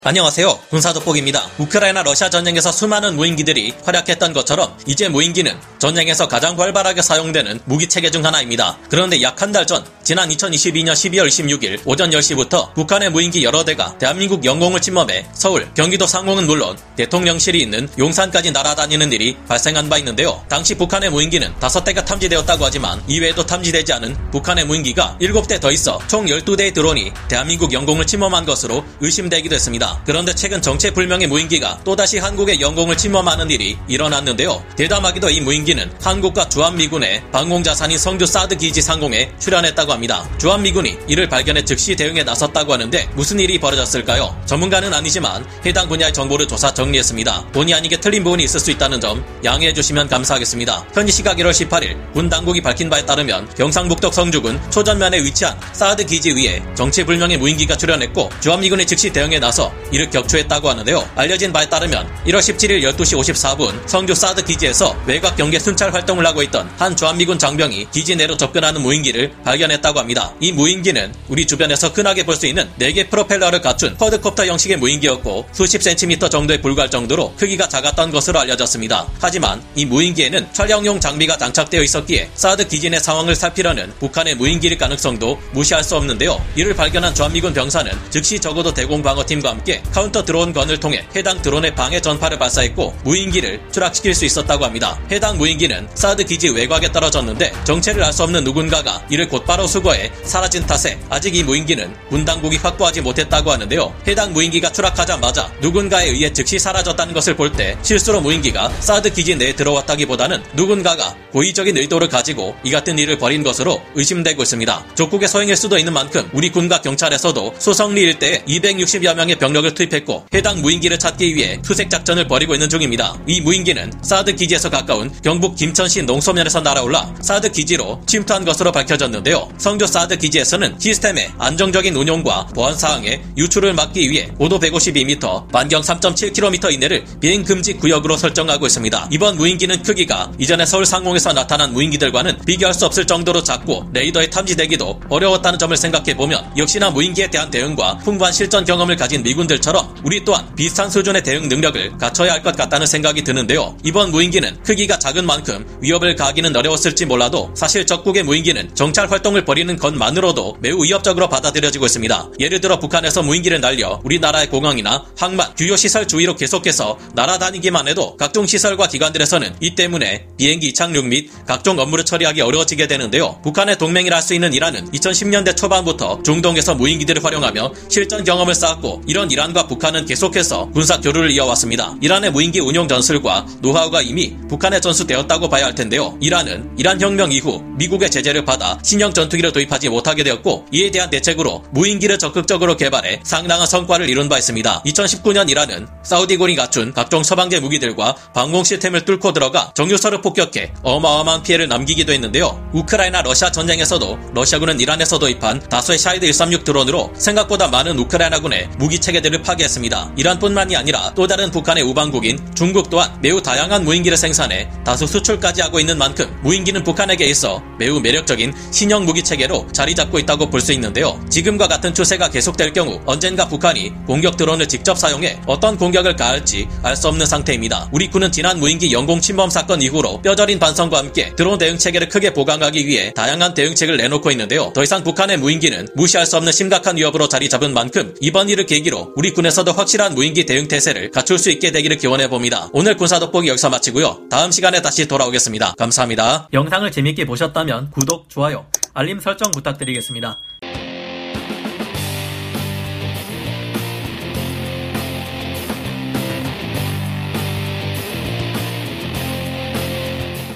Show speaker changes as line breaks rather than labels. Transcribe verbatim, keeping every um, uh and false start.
안녕하세요. 군사돋보기입니다. 우크라이나 러시아 전쟁에서 수많은 무인기들이 활약했던 것처럼 이제 무인기는 전쟁에서 가장 활발하게 사용되는 무기체계 중 하나입니다. 그런데 약 한 달 전 지난 이천이십이년 십이월 이십육일 오전 열 시부터 북한의 무인기 여러 대가 대한민국 영공을 침범해 서울, 경기도 상공은 물론 대통령실이 있는 용산까지 날아다니는 일이 발생한 바 있는데요. 당시 북한의 무인기는 다섯 대가 탐지되었다고 하지만 이외에도 탐지되지 않은 북한의 무인기가 일곱 대 더 있어 총 열두 대의 드론이 대한민국 영공을 침범한 것으로 의심되기도 했습니다. 그런데 최근 정체불명의 무인기가 또다시 한국의 영공을 침범하는 일이 일어났는데요. 대담하게도 이 무인기는 한국과 주한미군의 방공자산인 성주 사드 기지 상공에 출현했다고 합니다. 주한미군이 이를 발견해 즉시 대응에 나섰다고 하는데 무슨 일이 벌어졌을까요? 전문가는 아니지만 해당 분야의 정보를 조사 정리했습니다. 본의 아니게 틀린 부분이 있을 수 있다는 점 양해해 주시면 감사하겠습니다. 현지 시각 일월 십팔일 군 당국이 밝힌 바에 따르면 경상북도 성주군 초전면에 위치한 사드 기지 위에 정체불명의 무인기가 출현했고 주한미군이 즉시 대응에 나서 이를 격추했다고 하는데요. 알려진 바에 따르면 일월 십칠일 열두 시 오십사 분 성주 사드 기지에서 외곽 경계 순찰 활동을 하고 있던 한 주한미군 장병이 기지 내로 접근하는 무인기를 발견했다고 합니다. 이 무인기는 우리 주변에서 흔하게 볼 수 있는 네 개 프로펠러를 갖춘 쿼드콥터 형식의 무인기였고 수십 센티미터 정도에 불과할 정도로 크기가 작았던 것으로 알려졌습니다. 하지만 이 무인기에는 촬영용 장비가 장착되어 있었기에 사드 기지 내 상황을 살피려는 북한의 무인기일 가능성도 무시할 수 없는데요. 이를 발견한 주한미군 병사는 즉시 적어도 대공방어팀과 함께 카운터 드론건을 통해 해당 드론의 방해 전파를 발사했고 무인기를 추락시킬 수 있었다고 합니다. 해당 무인기는 사드 기지 외곽에 떨어졌는데 정체를 알 수 없는 누군가가 이를 곧바로 수거해 사라진 탓에 아직 이 무인기는 군 당국이 확보하지 못했다고 하는데요. 해당 무인기가 추락하자마자 누군가에 의해 즉시 사라졌다는 것을 볼 때 실수로 무인기가 사드 기지 내에 들어왔다기보다는 누군가가 고의적인 의도를 가지고 이 같은 일을 벌인 것으로 의심되고 있습니다. 적국의 소행일 수도 있는 만큼 우리 군과 경찰에서도 소성리 일대에 이백육십여 명의 병력을 투입했고 해당 무인기를 찾기 위해 수색 작전을 벌이고 있는 중입니다. 이 무인기는 사드 기지에서 가까운 경북 김천시 농소면에서 날아올라 사드 기지로 침투한 것으로 밝혀졌는데요. 성주 사드 기지에서는 시스템의 안정적인 운용과 보안 사항에 유출을 막기 위해 고도 백오십이 미터, 반경 삼 점 칠 킬로미터 이내를 비행 금지 구역으로 설정하고 있습니다. 이번 무인기는 크기가 이전에 서울 상공에서 나타난 무인기들과는 비교할 수 없을 정도로 작고 레이더에 탐지되기도 어려웠다는 점을 생각해보면 역시나 무인기에 대한 대응과 풍부한 실전 경험을 가진 미군들처럼 우리 또한 비슷한 수준의 대응 능력을 갖춰야 할 것 같다는 생각이 드는데요. 이번 무인기는 크기가 작은 만큼 위협을 가하기는 어려웠을지 몰라도 사실 적국의 무인기는 정찰 활동을 벌이는 것만으로도 매우 위협적으로 받아들여지고 있습니다. 예를 들어 북한에서 무인기를 날려 우리나라의 공항이나 항만, 주요 시설 주위로 계속해서 날아다니기만 해도 각종 시설과 기관들에서는 이 때문에 비행기 이착륙 및 각종 업무를 처리하기 어려워지게 되는데요. 북한의 동맹이라 할 수 있는 이란은 이천십 년대 초반부터 중동에서 무인기들을 활용하며 실전 경험을 쌓았고 이런 이란과 북한은 계속해서 군사 교류를 이어왔습니다. 이란의 무인기 운용 전술과 노하우가 이미 북한에 전수되었다고 봐야 할 텐데요. 이란은 이란 혁명 이후 미국의 제재를 받아 신형 전투기를 도입하지 못하게 되었고 이에 대한 대책으로 무인기를 적극적으로 개발해 상당한 성과를 이룬 바 있습니다. 이천십구 년 이란은 사우디군이 갖춘 각종 서방제 무기들과 방공 시스템을 뚫고 들어가 정유서를 폭격해 어마어마한 피해를 남기기도 했는데요. 우크라이나 러시아 전쟁에서도 러시아군은 이란에서 도입한 다수의 샤이드 일삼육 드론으로 생각보다 많은 우크라이나군의 무기 체계들을 파괴했습니다. 이란뿐만이 아니라 또 다른 북한의 우방국인 중국 또한 매우 다양한 무인기를 생산해 다수 수출까지 하고 있는 만큼 무인기는 북한에게 있어 매우 매력적인 신형 무기 체계로 자리 잡고 있다고 볼 수 있는데요. 지금과 같은 추세가 계속될 경우 언젠가 북한이 공격 드론을 직접 사용해 어떤 공격을 가할지 알 수 없는 상태입니다. 우리 군은 지난 무인기 영공 침범 사건 이후로 뼈저린 반성과 함께 드론 대응 체계를 크게 보강하기 위해 다양한 대응책을 내놓고 있는데요. 더 이상 북한의 무인기는 무시할 수 없는 심각한 위협으로 자리 잡은 만큼 이번 일을 계기로 우리 군에서도 확실한 무인기 대응 태세를 갖출 수 있게 되기를 기원해봅니다. 오늘 군사돋보기 여기서 마치고요. 다음 시간에 다시 돌아오겠습니다. 감사합니다.
영상을 재밌게 보셨다면 구독, 좋아요, 알림 설정 부탁드리겠습니다.